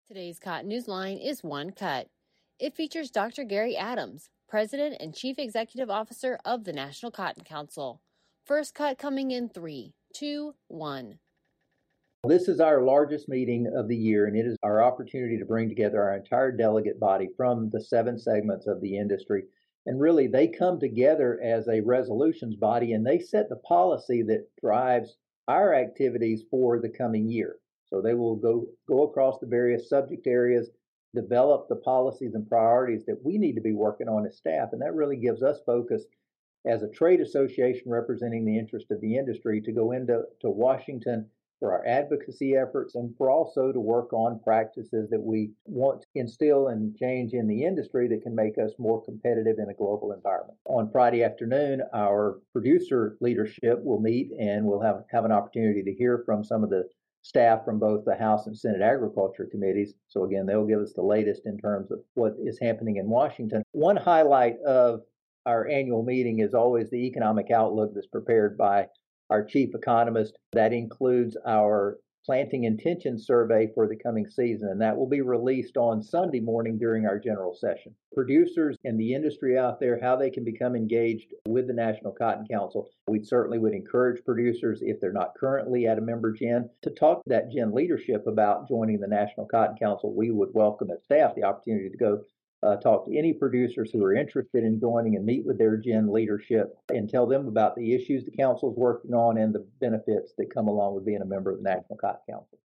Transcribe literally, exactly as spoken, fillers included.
Today's Cotton News Line is One Cut. It features Doctor Gary Adams, President and Chief Executive Officer of the National Cotton Council. First cut coming in three, two, one. This is our largest meeting of the year, and it is our opportunity to bring together our entire delegate body from the seven segments of the industry. And really, they come together as a resolutions body, and they set the policy that drives our activities for the coming year. So they will go, go across the various subject areas, develop the policies and priorities that we need to be working on as staff, and that really gives us focus as a trade association representing the interest of the industry to go into to Washington for our advocacy efforts and for also to work on practices that we want to instill and change in the industry that can make us more competitive in a global environment. On Friday afternoon, our producer leadership will meet and we'll have, have an opportunity to hear from some of the staff from both the House and Senate Agriculture Committees. So again, they'll give us the latest in terms of what is happening in Washington. One highlight of our annual meeting is always the economic outlook that's prepared by our chief economist. That includes our planting intention survey for the coming season, and that will be released on Sunday morning during our general session. Producers and the industry out there, how they can become engaged with the National Cotton Council. We certainly would encourage producers, if they're not currently at a member G I N, to talk to that G I N leadership about joining the National Cotton Council. We would welcome as staff the opportunity to go Uh, talk to any producers who are interested in joining and meet with their G I N leadership and tell them about the issues the council is working on and the benefits that come along with being a member of the National Cotton Council.